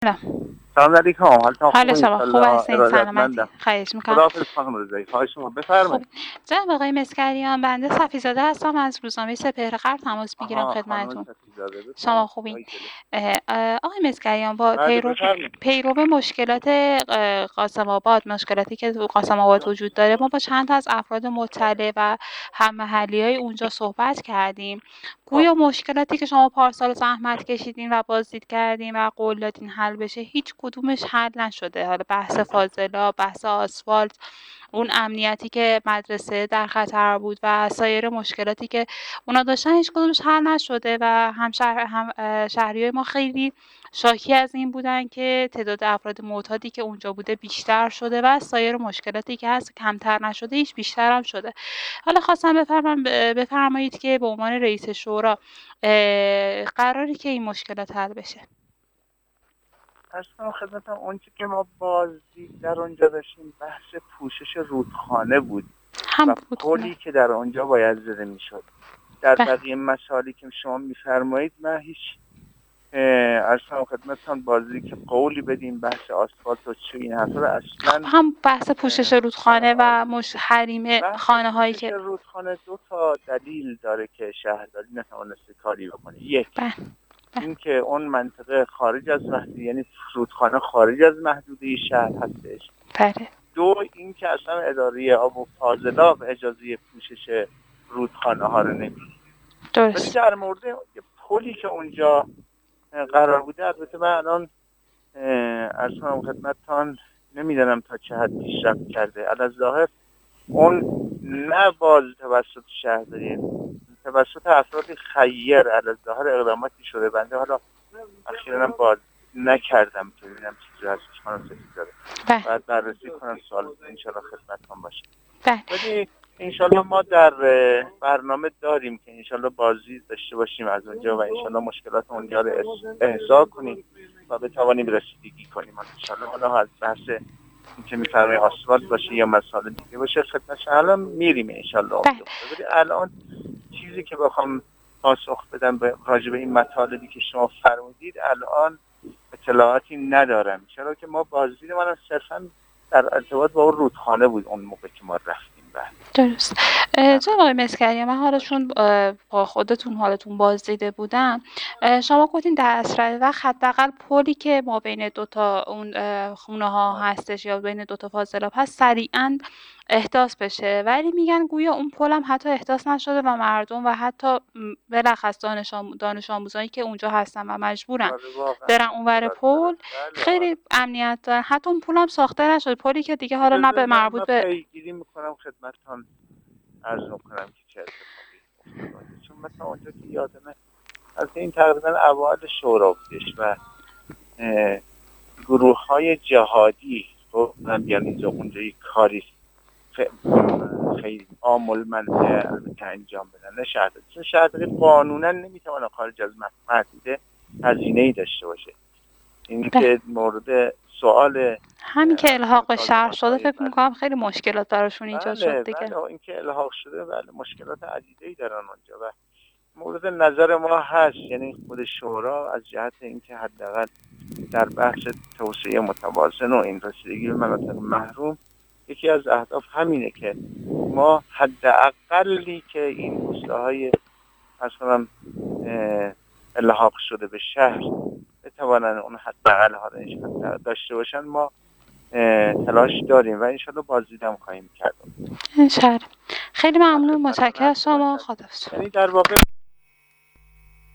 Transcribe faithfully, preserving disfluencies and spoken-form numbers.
سلام علیکم. حالتون حال خوبه؟ شما خوب انشالله هستین؟ سلامتی. ارادتمندم. خواهش میکنم. خداحافظ خانم رضایی. خواهش میکنم خب بفرمایید. جناب آقای مسکریان، بنده صفیزاده هستم، از روزنامه سپهر غرب تماس میگیرم آها خانم خدمتتون. صفیزاده شما بفرمایید. خوبین؟ آقای گله. اه، اه، آقای مسکریان، با بله پیرو بفرمایید. پیرو مشکلات اه، قاسم آباد مشکلاتی که تو قاسم آباد وجود داره، ما با چند تا از افراد مطلع و هم محلی های اونجا صحبت کردیم. خب گویا مشکلاتی که شما پارسال زحمت کشیدین و بازدید کردین و قول دادین حل بشه، هیچ کدومش حل نشده. حالا بحث فاضلاب، بحث آسفالت، اون امنیتی که مدرسه در خطر بود و سایر مشکلاتی که اونا داشتن، هیچ کدومش حل نشده و هم شهر هم شهریای ما خیلی شاکی از این بودن که تعداد افراد معتادی که اونجا بوده بیشتر شده و سایر مشکلاتی که هست کمتر نشده، هیچ بیشتر هم شده. حالا خواستم بفرمایید بفرمایید که به عنوان رئیس شورا قراری که این مشکلات حل بشه. اصلا خدمتم اونچه که ما بازدید در اونجا داشتیم بحث پوشش رودخانه بود هم و رودخونه. پلی که در اونجا باید زده میشد. در بله. بقیه مسائلی که شما میفرمایید من هیچ اصلا خدمتتان بازی که قولی بدیم بحث آسفالت و چه این حرفا رو اصلا هم بحث پوشش رودخانه و مش حریم بحث خانه هایی پوشش که رودخانه دو تا دلیل داره که شهرداری نتوانسته کاری بکنه. یک، بله. اینکه اون منطقه خارج از محدوده، یعنی رودخانه خارج از محدوده شهر هستش. بله. دو، اینکه اصلا اداره آب و فاضلاب اجازه پوشش رودخانه ها رو نمیده. ولی درست. در مورد یه پلی که اونجا قرار بوده، البته من الان اصلا خدمتتان نمیدونم تا چه حد پیشرفت کرده. الظاهر اون نه باز توسط شهرداری، توسط افراد خیر الظاهر اقداماتی شده. بنده حالا اخیراً باز نکردم که ببینم چیزی هستش خانم صفیزاده. بعد بررسی کنم سوال انشالله خدمتتون باشه. ولی انشالله ما در برنامه داریم که انشالله بازدید داشته باشیم از اونجا و انشالله مشکلات اونجا رو احضار کنیم و بتوانیم رسیدگی کنیم. انشالله حالا از بحث این که میفرمای آسفالت باشه یا مسائل دیگه باشه خدمتش الان میریم انشالله. ولی الان چیزی که بخوام پاسخ بدم به راجع به این مطالبی که شما فرمودید الان اطلاعاتی ندارم، چرا که ما بازدید ما صرفا در ارتباط با اون رودخانه بود اون موقع که ما رفتیم. درست. جناب آقای مسکریان، من حالا چون با خودتون حالتون بازدیده بودم، شما گفتین در اسرع وقت حداقل پلی که ما بین دوتا اون خونه ها هستش یا بین دوتا فاضلاب هست سریعا احداث بشه، ولی میگن گویا اون پل هم حتی احداث نشده و مردم و حتی بلخص دانش آم... دانش آموزانی که اونجا هستن و مجبورن برن اونور پل خیلی امنیت دارن، حتی اون پل هم ساخته نشده، پلی که دیگه حالا نه به مربوط به پیگیری میکنم خدمتتون عرض میکنم که چه اتفاقی افتاده، چون مثلا اونجا که یادمه از این تقریبا اوایل شورا بودش و گروه های جهادی رو بیان اینجا اونجا یک کاری خیلی عامل منطقه البته انجام بدن. نه شهرداری، چون شهرداری قانونا نمیتونه خارج از محدوده هزینه‌ای داشته باشه. این که مورد سوال همین که الحاق شهر شده فکر میکنم خیلی مشکلات براشون ایجاد شد دیگه. بله این که الحاق شده بله مشکلات عدیده‌ای دارن اونجا و مورد نظر ما هست، یعنی خود شورا از جهت اینکه حداقل در بحث توسعه متوازن و این رسیدگی به مناطق محروم یکی از اهداف همینه که ما حداقلی که این روستاهای مثلا الحاق شده به شهر بتوانن اون حداقل ها رو داشته باشن. ما تلاش داریم و انشالله بازدیدم خواهیم کرد. انشالله. خیلی ممنون، متشکرم از شما. خداحافظ. یعنی در واقع